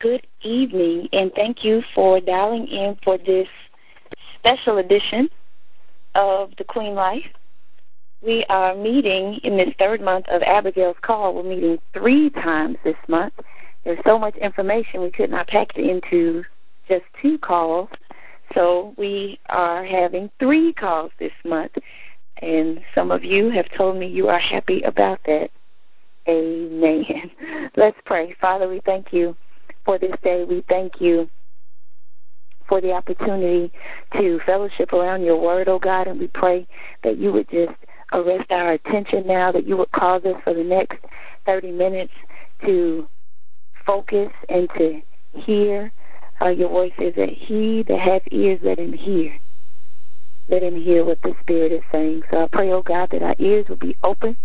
Good evening, and thank you for dialing in for this special edition of The Queen Life. We are meeting in this third month of Abigail's Call. We're meeting 3 times this month. There's so much information we could not pack it into just 2 calls, so we are having 3 calls this month, and some of you have told me you are happy about that. Amen. Let's pray. Father, we thank you for this day. We thank you for the opportunity to fellowship around your word, oh God, and we pray that you would just arrest our attention now, that you would cause us for the next 30 minutes to focus and to hear. Your word says that he that hath ears, let him hear. Let him hear what the Spirit is saying. So I pray, oh God, that our ears will be open,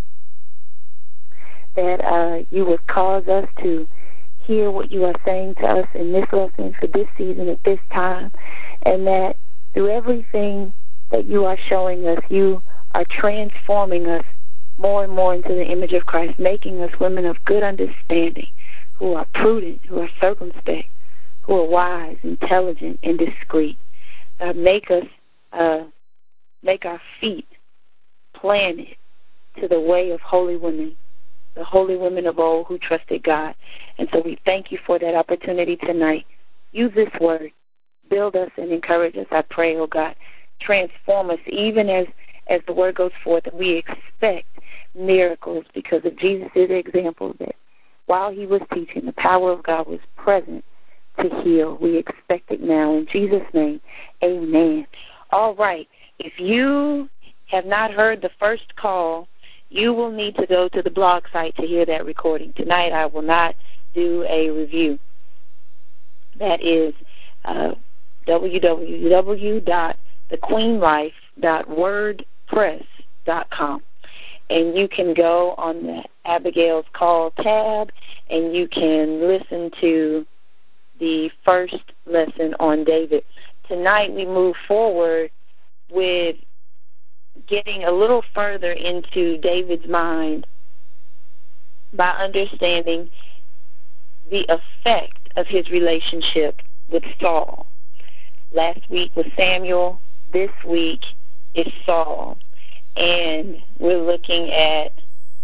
that you would cause us to hear what you are saying to us in this lesson for this season at this time, and that through everything that you are showing us, you are transforming us more and more into the image of Christ, making us women of good understanding, who are prudent, who are circumspect, who are wise, intelligent, and discreet. God, make our feet planted to the way of holy women, the holy women of old who trusted God. And so we thank you for that opportunity tonight. Use this word. Build us and encourage us, I pray, oh God. Transform us even as the word goes forth, and we expect miracles because of Jesus' example that while he was teaching, the power of God was present to heal. We expect it now. In Jesus' name, amen. All right. If you have not heard the first call, you will need to go to the blog site to hear that recording. Tonight I will not do a review. That is www.thequeenlife.wordpress.com. And you can go on the Abigail's Call tab, and you can listen to the first lesson on David. Tonight we move forward with getting a little further into David's mind by understanding the effect of his relationship with Saul. Last week was Samuel. This week is Saul. And we're looking at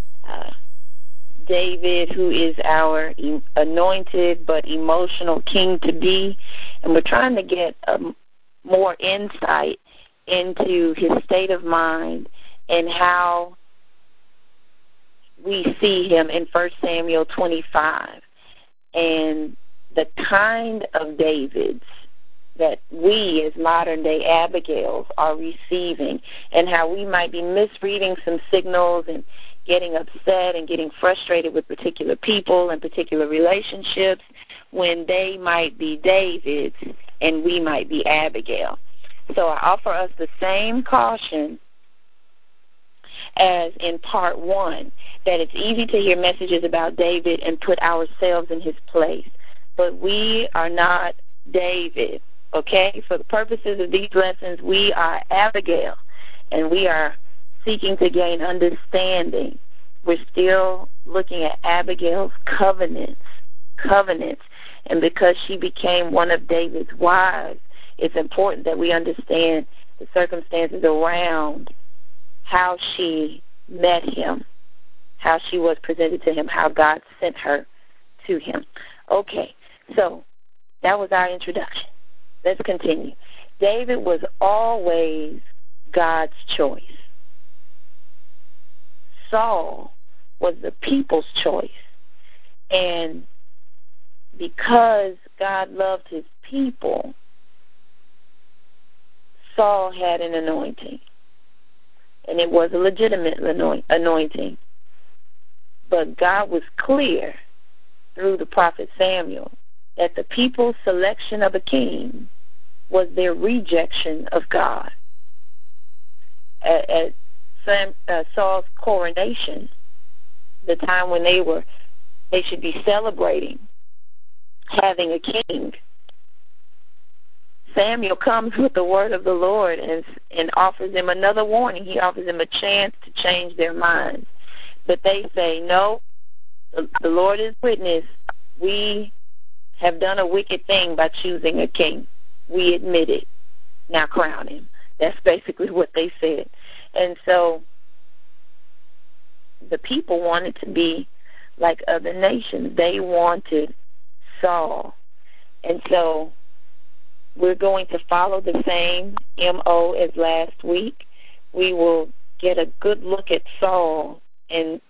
David, who is our anointed but emotional king-to-be. And we're trying to get more insight into his state of mind and how we see him in 1 Samuel 25, and the kind of Davids that we as modern-day Abigails are receiving, and how we might be misreading some signals and getting upset and getting frustrated with particular people and particular relationships when they might be Davids and we might be Abigail. So I offer us the same caution as in part 1, that it's easy to hear messages about David and put ourselves in his place. But we are not David, okay? For the purposes of these lessons, we are Abigail, and we are seeking to gain understanding. We're still looking at Abigail's covenants, and because she became one of David's wives, it's important that we understand the circumstances around how she met him, how she was presented to him, how God sent her to him. Okay, so that was our introduction. Let's continue. David was always God's choice. Saul was the people's choice. And because God loved his people, Saul had an anointing. And it was a legitimate anointing. But God was clear through the prophet Samuel that the people's selection of a king was their rejection of God. At Saul's coronation, the time when they should be celebrating having a king, Samuel comes with the word of the Lord and offers them another warning. He offers them a chance to change their minds. But they say, no, the Lord is witness. We have done a wicked thing by choosing a king. We admit it. Now crown him. That's basically what they said. And so the people wanted to be like other nations. They wanted Saul. And so we're going to follow the same MO as last week. We will get a good look at Saul and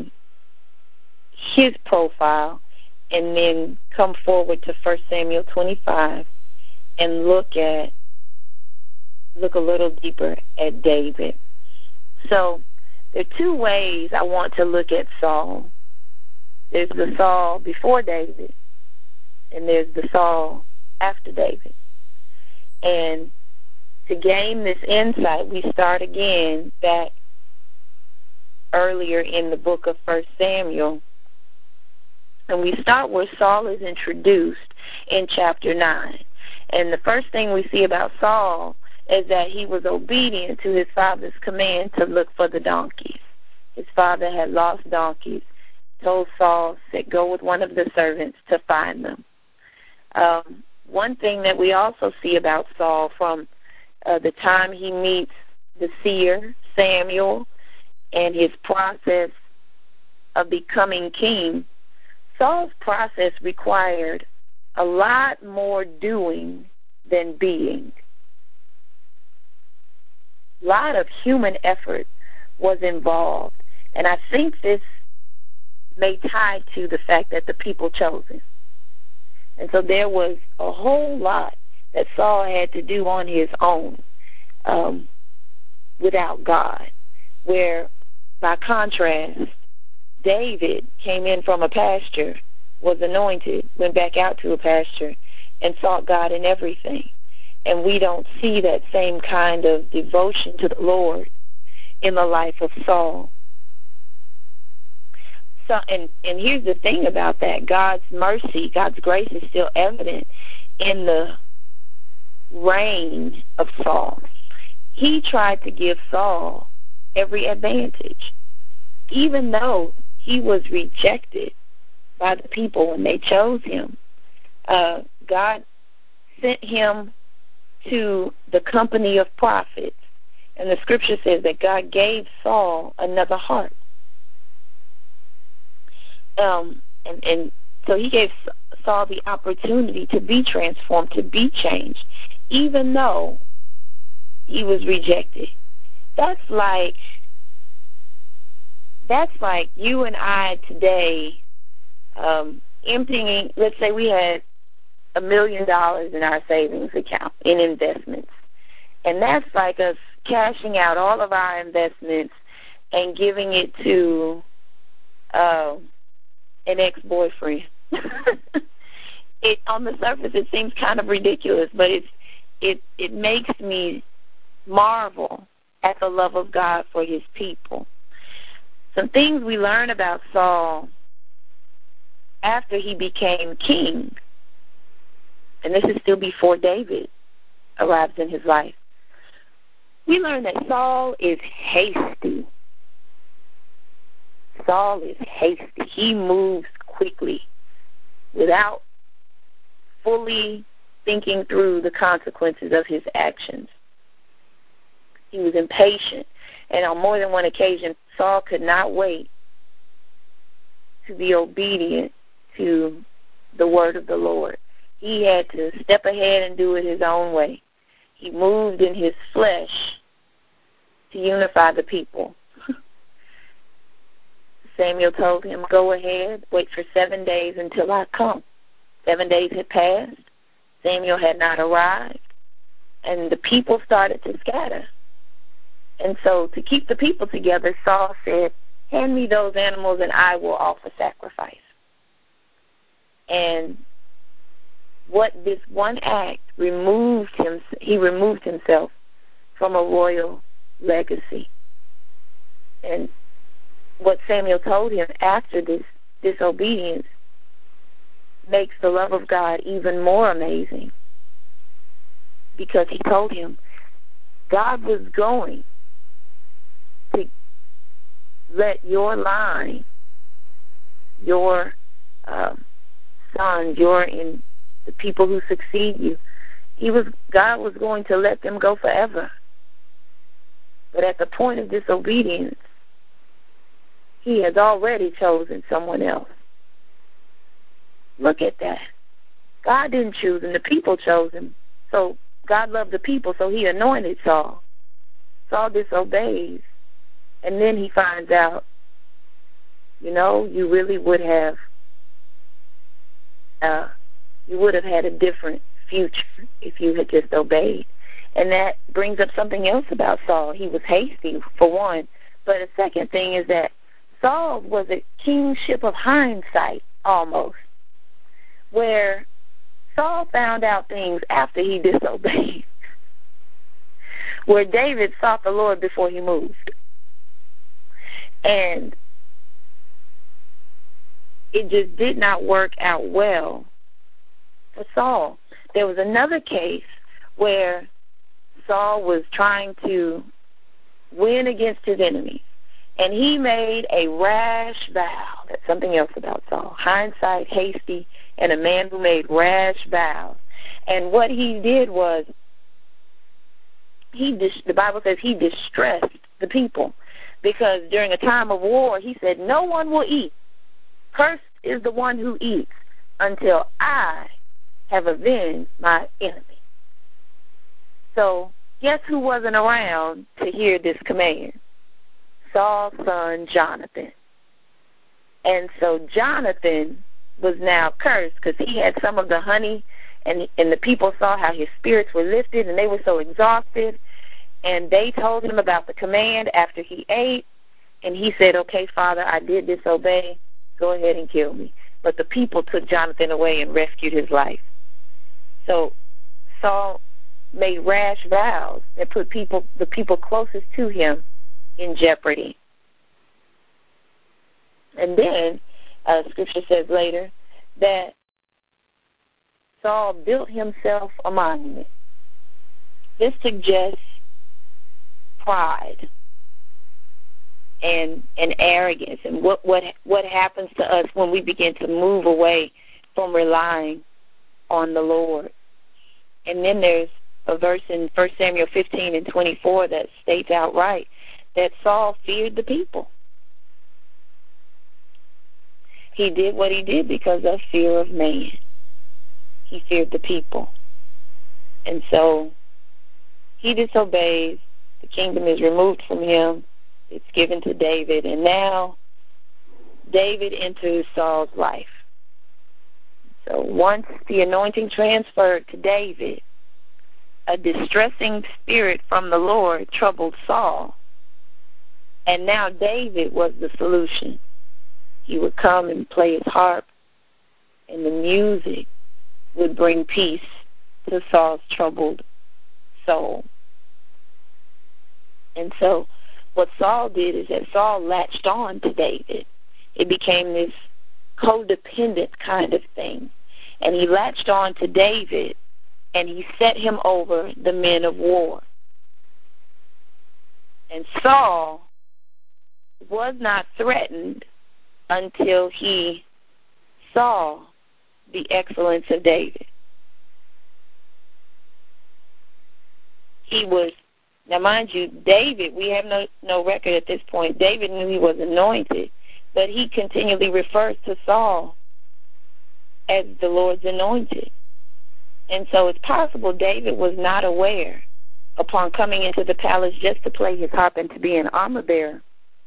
his profile, and then come forward to 1 Samuel 25 and look a little deeper at David. So there are two ways I want to look at Saul. There's the Saul before David, and there's the Saul after David. And to gain this insight, we start again back earlier in the book of 1 Samuel, and we start where Saul is introduced in chapter 9. And the first thing we see about Saul is that he was obedient to his father's command to look for the donkeys. His father had lost donkeys. He told Saul to go with one of the servants to find them. One thing that we also see about Saul from the time he meets the seer, Samuel, and his process of becoming king, Saul's process required a lot more doing than being. A lot of human effort was involved. And I think this may tie to the fact that the people chose him. And so there was a whole lot that Saul had to do on his own without God, where, by contrast, David came in from a pasture, was anointed, went back out to a pasture, and sought God in everything. And we don't see that same kind of devotion to the Lord in the life of Saul. So, and here's the thing about that. God's mercy, God's grace is still evident in the reign of Saul. He tried to give Saul every advantage, even though he was rejected by the people when they chose him. God sent him to the company of prophets, and the scripture says that God gave Saul another heart. And so he gave Saul the opportunity to be transformed, to be changed, even though he was rejected. That's like you and I today emptying, let's say we had $1 million in our savings account in investments. And that's like us cashing out all of our investments and giving it to an ex-boyfriend. On the surface, it seems kind of ridiculous, but it makes me marvel at the love of God for his people. Some things we learn about Saul after he became king, and this is still before David arrives in his life. We learn that Saul is hasty. Saul is hasty. He moves quickly without fully thinking through the consequences of his actions. He was impatient, and on more than one occasion, Saul could not wait to be obedient to the word of the Lord. He had to step ahead and do it his own way. He moved in his flesh to unify the people. Samuel told him, go ahead, wait for 7 days until I come. 7 days had passed. Samuel had not arrived, and the people started to scatter. And so to keep the people together, Saul said, hand me those animals and I will offer sacrifice. And what this one act removed him, he removed himself from a royal legacy. And what Samuel told him after this disobedience makes the love of God even more amazing, because he told him God was going to let your line, your son sons, the people who succeed you. God was going to let them go forever. But at the point of disobedience, he has already chosen someone else. Look at that. God didn't choose him. The people chose him. So God loved the people, so he anointed Saul. Saul disobeys. And then he finds out, you really would have, you would have had a different future if you had just obeyed. And that brings up something else about Saul. He was hasty, for one. But a second thing is that Saul was a kingship of hindsight, almost, where Saul found out things after he disobeyed, where David sought the Lord before he moved. And it just did not work out well for Saul. There was another case where Saul was trying to win against his enemies, and he made a rash vow. That's something else about Saul. Hindsight, hasty, and a man who made rash vows. And what he did was, the Bible says he distressed the people, because during a time of war, he said, no one will eat. Cursed is the one who eats until I have avenged my enemy. So guess who wasn't around to hear this command? Saul's son, Jonathan. And so Jonathan was now cursed because he had some of the honey, and the people saw how his spirits were lifted, and they were so exhausted. And they told him about the command after he ate, and he said, okay, Father, I did disobey. Go ahead and kill me. But the people took Jonathan away and rescued his life. So Saul made rash vows that put the people closest to him in jeopardy. And then Scripture says later that Saul built himself a monument. This suggests pride and arrogance, and what happens to us when we begin to move away from relying on the Lord. And then there's a verse in 1 Samuel 15 and 24 that states outright that Saul feared the people. He did what he did because of fear of man. He feared the people. And so he disobeys. The kingdom is removed from him. It's given to David. And now David enters Saul's life. So once the anointing transferred to David, a distressing spirit from the Lord troubled Saul. And now David was the solution. He would come and play his harp, and the music would bring peace to Saul's troubled soul. And so what Saul did is that Saul latched on to David. It became this codependent kind of thing. And he latched on to David, and he set him over the men of war. And Saul was not threatened until he saw the excellence of David. He was, now mind you, David, we have no record at this point. David knew he was anointed, but he continually refers to Saul as the Lord's anointed. And so it's possible David was not aware, upon coming into the palace just to play his harp and to be an armor bearer,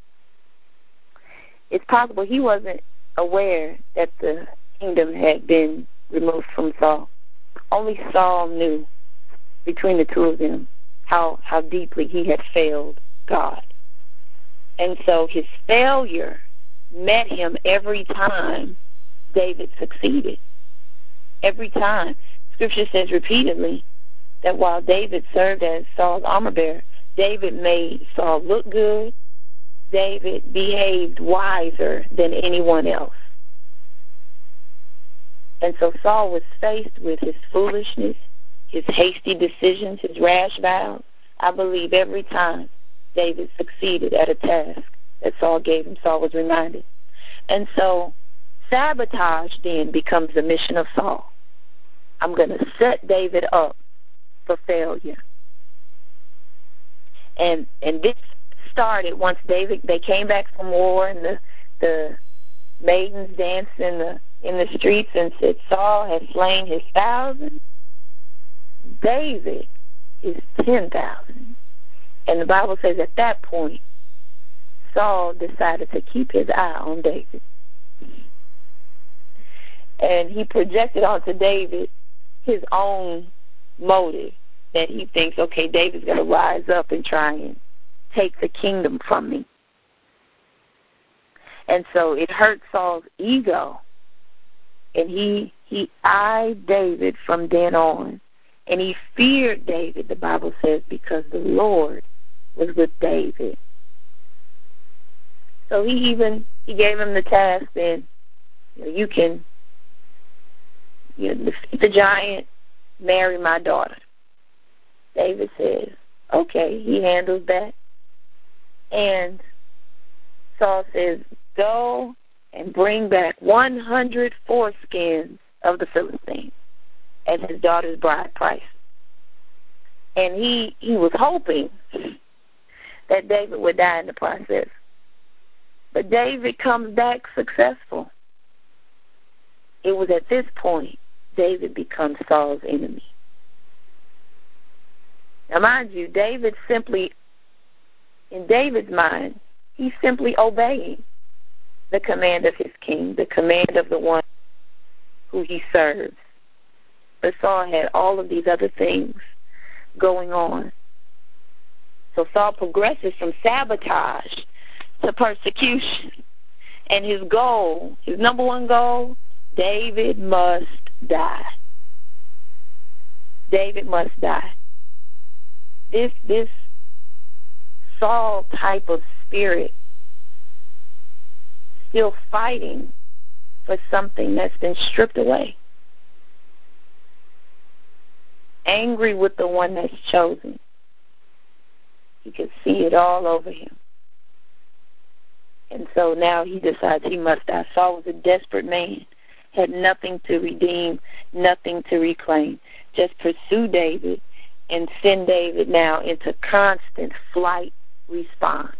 it's possible he wasn't aware that the kingdom had been removed from Saul. Only Saul knew, between the two of them, how deeply he had failed God. And so his failure met him every time David succeeded. Every time. Scripture says repeatedly that while David served as Saul's armor bearer, David made Saul look good. David behaved wiser than anyone else. And so Saul was faced with his foolishness, his hasty decisions, his rash vows. I believe every time David succeeded at a task that Saul gave him, Saul was reminded. And so sabotage then becomes the mission of Saul. I'm going to set David up for failure. And this started once they came back from war, and the maidens danced in the streets and said, Saul has slain his 1,000, David is 10,000. And the Bible says at that point, Saul decided to keep his eye on David. And he projected onto David his own motive, that he thinks, okay, David's going to rise up and try and take the kingdom from me. And so it hurt Saul's ego. And he eyed David from then on. And he feared David, the Bible says, because the Lord was with David. So he gave him the task, then, you can defeat the giant, marry my daughter. David says, okay, he handles that. And Saul says, go and bring back 100 foreskins of the Philistines as his daughter's bride price. And he was hoping that David would die in the process. But David comes back successful. It was at this point David becomes Saul's enemy. Now, mind you, in David's mind, he's simply obeying the command of his king, the command of the one who he serves. But Saul had all of these other things going on. So Saul progresses from sabotage to persecution. And his number one goal, David must die. David must die. This Saul type of spirit, still fighting for something that's been stripped away. Angry with the one that's chosen. He could see it all over him. And so now he decides he must die. Saul was a desperate man, had nothing to redeem, nothing to reclaim. Just pursue David and send David now into constant flight response.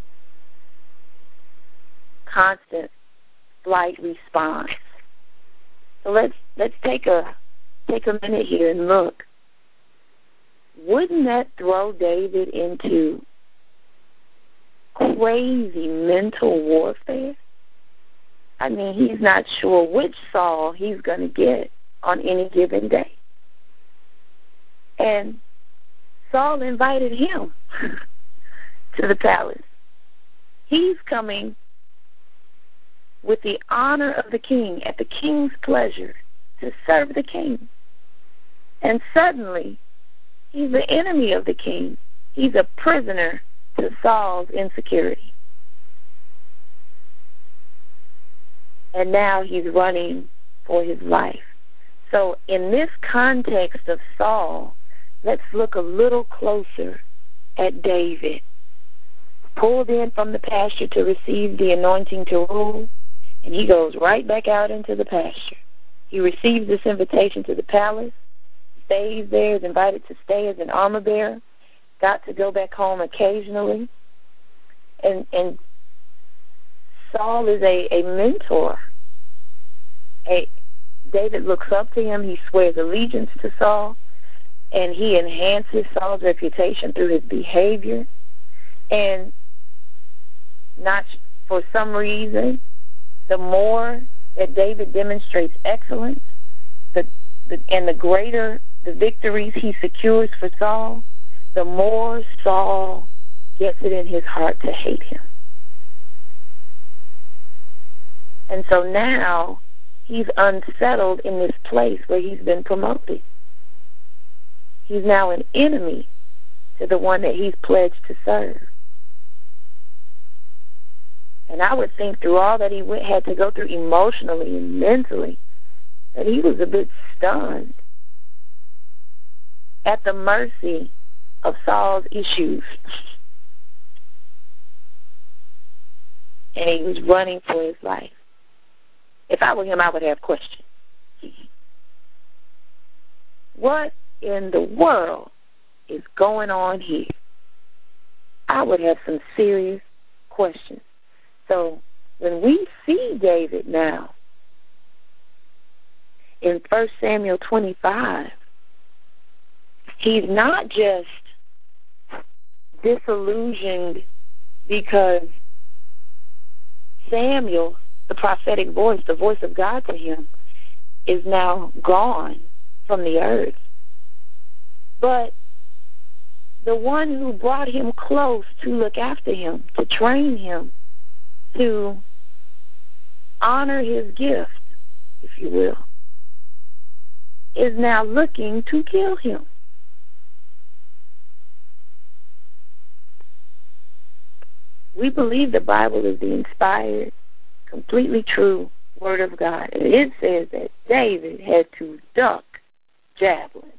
Constant flight response. So let's take a minute here and look. Wouldn't that throw David into crazy mental warfare? I mean, he's not sure which Saul he's going to get on any given day. And Saul invited him to the palace. He's coming with the honor of the king, at the king's pleasure, to serve the king. And suddenly, he's the enemy of the king. He's a prisoner to Saul's insecurity. And now he's running for his life. So in this context of Saul, let's look a little closer at David. Pulled in from the pasture to receive the anointing to rule, and he goes right back out into the pasture. He receives this invitation to the palace, stays there, is invited to stay as an armor bearer, got to go back home occasionally. And Saul is a mentor. David looks up to him. He swears allegiance to Saul, and he enhances Saul's reputation through his behavior. And not for some reason, the more that David demonstrates excellence, and the greater the victories he secures for Saul, the more Saul gets it in his heart to hate him. And so now he's unsettled in this place where he's been promoted. He's now an enemy to the one that he's pledged to serve. And I would think through all that he had to go through emotionally and mentally, that he was a bit stunned at the mercy of Saul's issues. And he was running for his life. If I were him, I would have questions. What in the world is going on here? I would have some serious questions. So when we see David now in 1 Samuel 25, he's not just disillusioned because Samuel, the prophetic voice, the voice of God to him, is now gone from the earth. But the one who brought him close to look after him, to train him, to honor his gift, if you will, is now looking to kill him. We believe the Bible is the inspired, completely true Word of God. And it says that David had to duck javelins.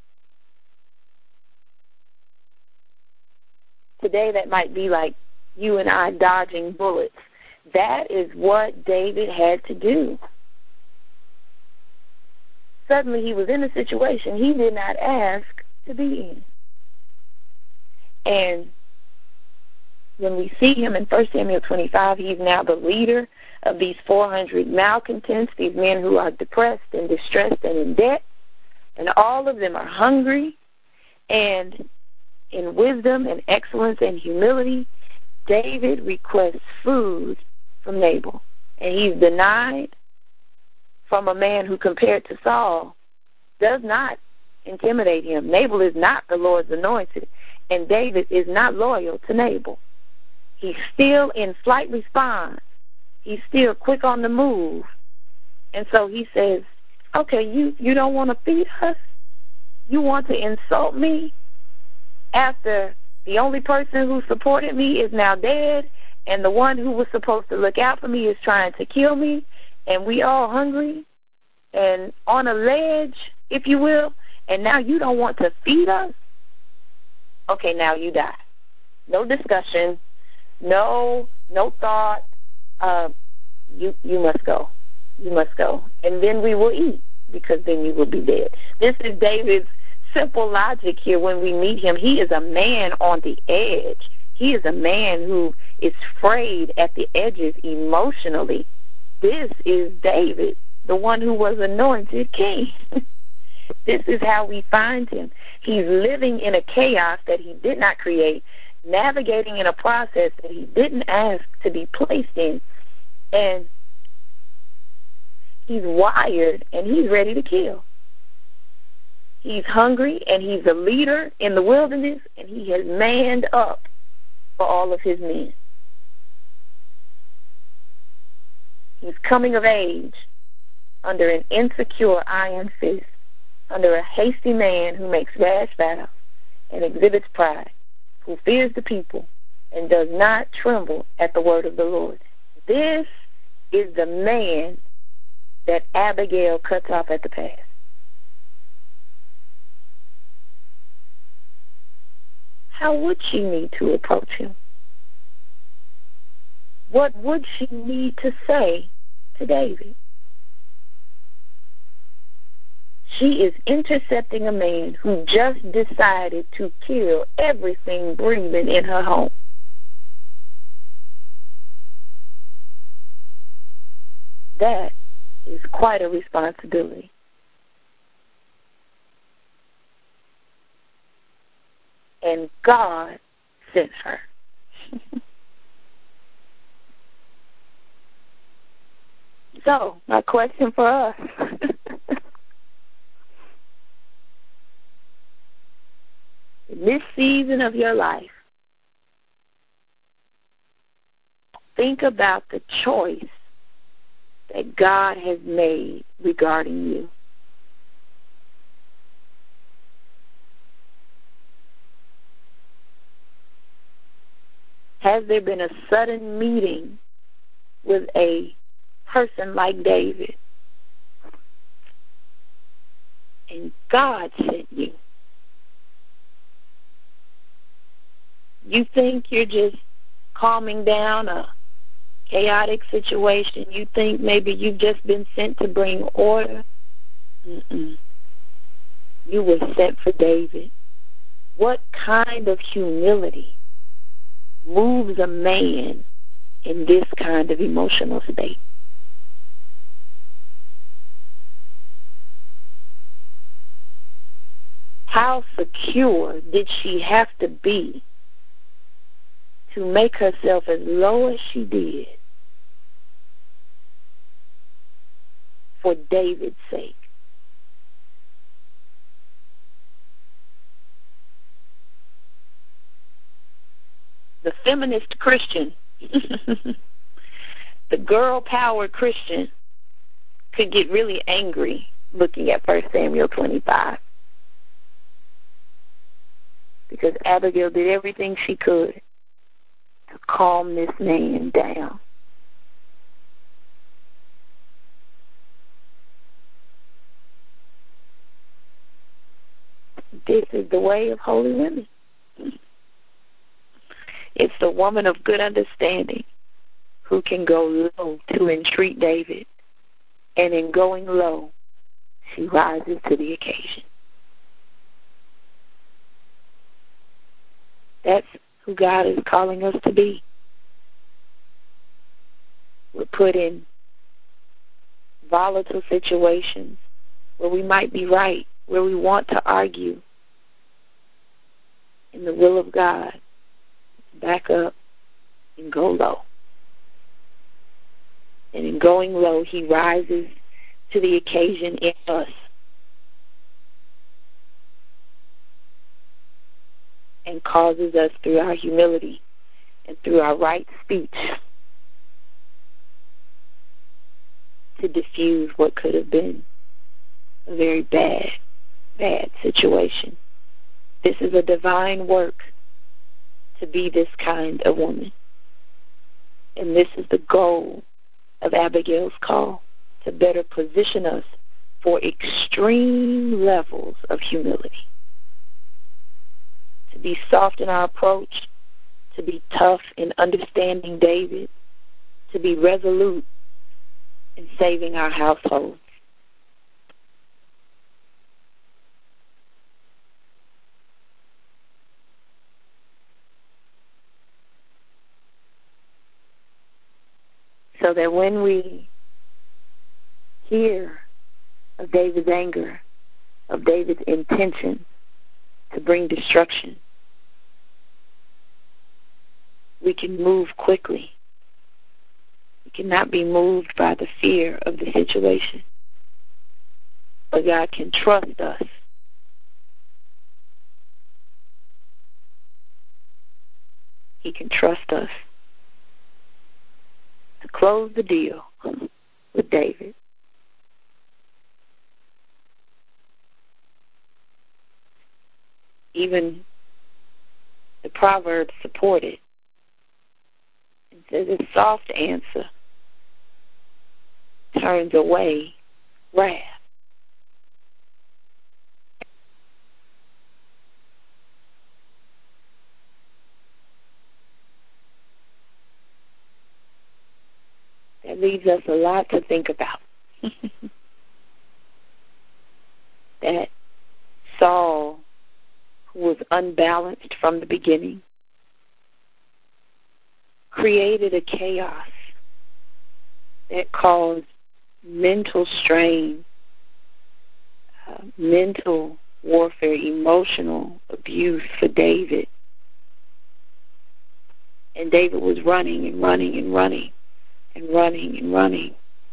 Today that might be like you and I dodging bullets. That is what David had to do. Suddenly he was in a situation he did not ask to be in. And when we see him in 1 Samuel 25, he's now the leader of these 400 malcontents, these men who are depressed and distressed and in debt. And all of them are hungry. And in wisdom and excellence and humility, David requests food from Nabal. And he's denied from a man who, compared to Saul, does not intimidate him. Nabal is not the Lord's anointed, and David is not loyal to Nabal. He's still in flight response. He's still quick on the move. And so he says, okay, you don't want to feed us? You want to insult me after the only person who supported me is now dead, and the one who was supposed to look out for me is trying to kill me, and we all hungry and on a ledge, if you will, and now you don't want to feed us? Okay, now you die. No discussion, no thought. You must go. You must go. And then we will eat, because then you will be dead. This is David's simple logic here when we meet him. He is a man on the edge. He is a man who is frayed at the edges emotionally. This is David, the one who was anointed king. This is how we find him. He's living in a chaos that he did not create, navigating in a process that he didn't ask to be placed in. And he's wired, and he's ready to kill. He's hungry, and he's a leader in the wilderness, and he has manned up for all of his men. He's coming of age under an insecure iron fist, under a hasty man who makes rash vows and exhibits pride, who fears the people and does not tremble at the word of the Lord. This is the man that Abigail cuts off at the pass. How would she need to approach him? What would she need to say to David? She is intercepting a man who just decided to kill everything breathing in her home. That is quite a responsibility. And God sent her. So, my question for us, in this season of your life, think about the choice that God has made regarding you. Has there been a sudden meeting with a person like David, and God sent you? You think you're just calming down a chaotic situation. You think maybe you've just been sent to bring order. Mm-mm. You were sent for David. What kind of humility moves a man in this kind of emotional state? How secure did she have to be to make herself as low as she did for David's sake? The feminist Christian, the girl-powered Christian, could get really angry looking at 1 Samuel 25 because Abigail did everything she could to calm this man down. This is the way of holy women. It's the woman of good understanding who can go low to entreat David, and in going low, she rises to the occasion. That's who God is calling us to be. We're put in volatile situations where we might be right, where we want to argue. In the will of God, back up and go low. And in going low, he rises to the occasion in us and causes us through our humility and through our right speech to diffuse what could have been a very bad situation. This is a divine work to be this kind of woman. And this is the goal of Abigail's call, to better position us for extreme levels of humility. To be soft in our approach, to be tough in understanding David, to be resolute in saving our household. So that when we hear of David's anger, of David's intention to bring destruction, we can move quickly. We cannot be moved by the fear of the situation. But God can trust us. He can trust us to close the deal with David. Even the Proverbs support it. It says a soft answer turns away wrath. That leaves us a lot to think about. That Saul, who was unbalanced from the beginning, created a chaos that caused mental strain, mental warfare, emotional abuse for David. And David was running and running and running and running and running.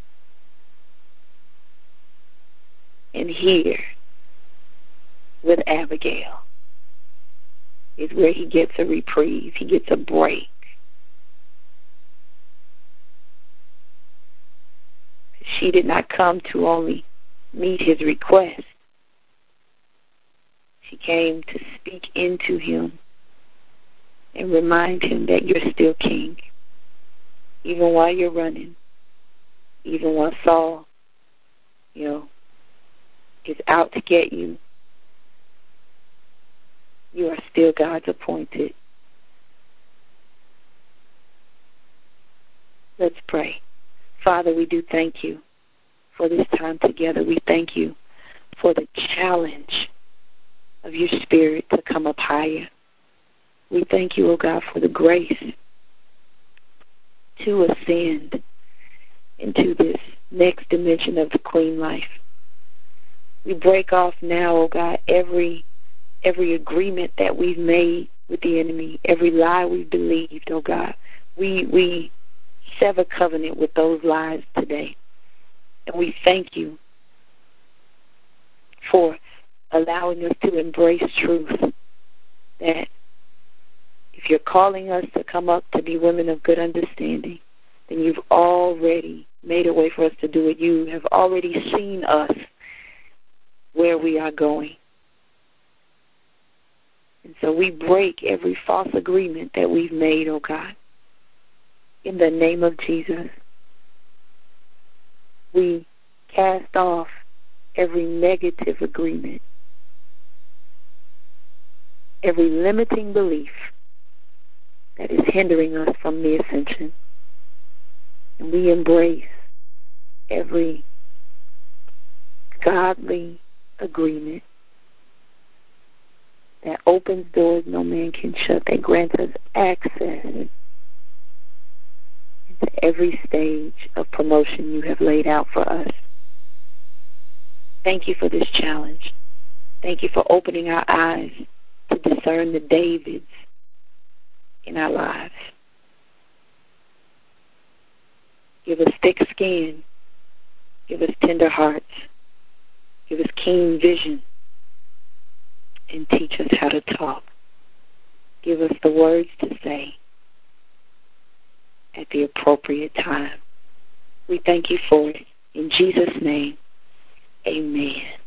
And here, with Abigail, is where he gets a reprieve. He gets a break. She did not come to only meet his request. She came to speak into him and remind him that you're still king, even while you're running, even while Saul, is out to get you. You are still God's appointed. Let's pray. Father, we do thank you for this time together. We thank you for the challenge of your Spirit to come up higher. We thank you, O God, for the grace to ascend into this next dimension of the Queen life. We break off now, O God, every agreement that we've made with the enemy, every lie we've believed, oh God. We sever covenant with those lies today. And we thank you for allowing us to embrace truth, that if you're calling us to come up to be women of good understanding, then you've already made a way for us to do it. You have already seen us where we are going. And so we break every false agreement that we've made, oh God. In the name of Jesus, we cast off every negative agreement, every limiting belief that is hindering us from the ascension. And we embrace every godly agreement that opens doors no man can shut, that grants us access into every stage of promotion you have laid out for us. Thank you for this challenge. Thank you for opening our eyes to discern the Davids in our lives. Give us thick skin. Give us tender hearts. Give us keen vision. And teach us how to talk. Give us the words to say at the appropriate time. We thank you for it. In Jesus' name, amen.